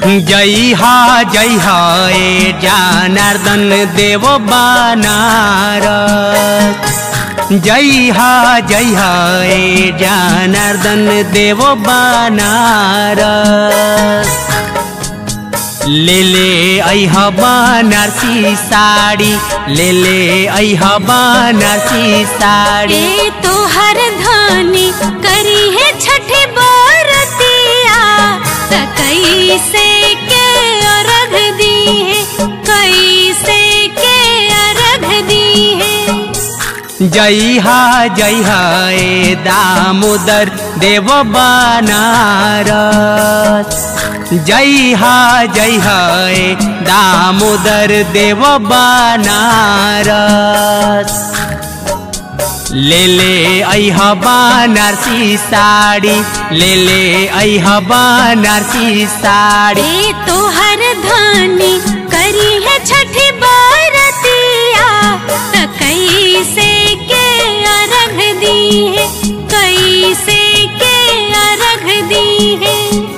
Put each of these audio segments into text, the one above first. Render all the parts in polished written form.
जय हा ए जनार्दन देव बनारस। जय हा ए जनार्दन देव बनारस। ले अह बनारसी साड़ी, ले अह बनारसी साड़ी। तोहर धानी करी है छठी बरतिया, त कैसे के अर्घ दी है, कैसे के अर्घ दी है। जय हा ए दामोदर देव बनारस। जय हा ए दामोदर देव बनारस। ले अह बनारसी साड़ी, ले अह बनारसी साड़ी। तोहर धानी करी है छठी बरतिया, त कैसे के अर्घ दी है, कैसे के अर्घ दी है।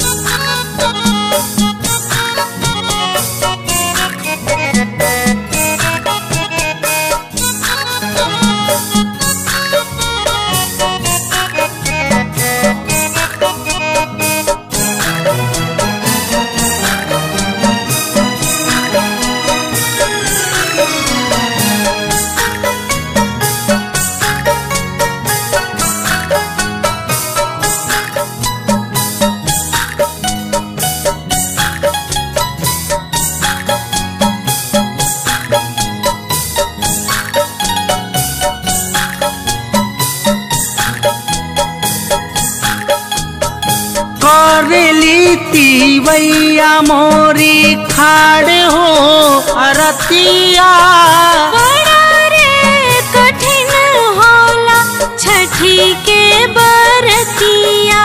करेली तिवैया मोरी खाड़ हो अरतिया। बड़ा रे कठिन होला छठी के बरतिया।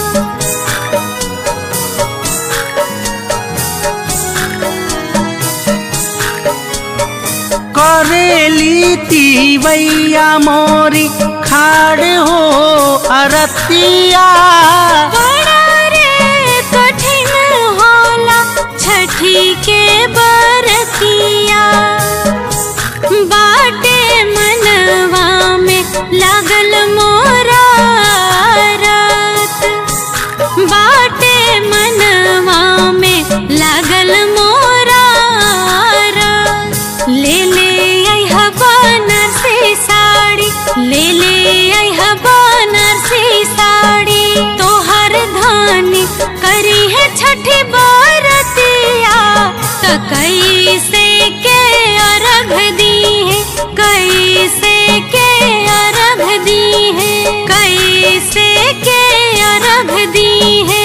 करेली तिवैया मोरी खाड़ हो अरतिया। छठी के बरतिया, बाटे मनवा में लागल मोरा रात, बाटे मनवा में लागल मोरा रात। ले अह बनारसी साड़ी, ले अह बनारसी साड़ी। तोहर धानी करी है छठी बरतिया, त कैसे के अर्घ दी है, कैसे के अर्घ दी है, कैसे के अर्घ दी है।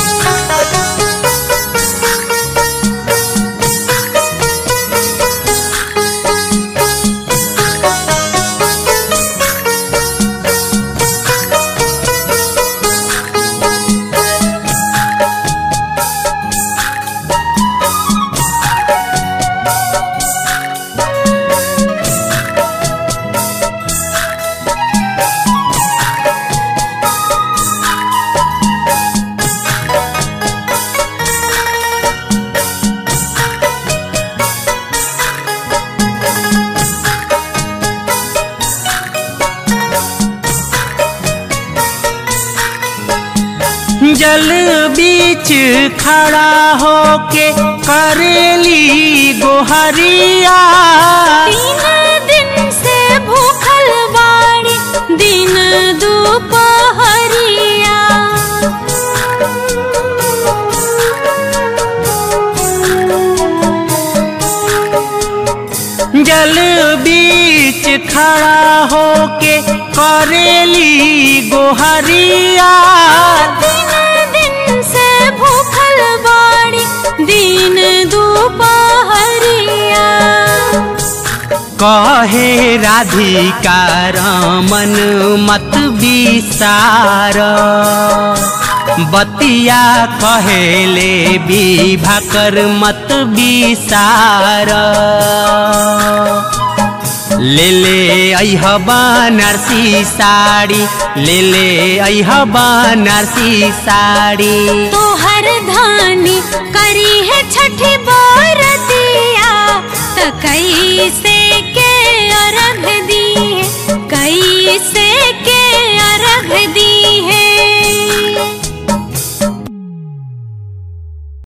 जल बीच खड़ा होके करेली गोहरिया। 3 दिन से भूखल बाड़ी, दिन दुपहरिया। जल बीच खड़ा होके करेली गोहरिया। 3 दिन से भूखल बाड़ी, दिन दुपहरिया। कहे राधिका रमन मत विसार, बतिया कहेले विभाकर मत विसार। ले अह बनारसी साड़ी, ले अह बनारसी साड़ी।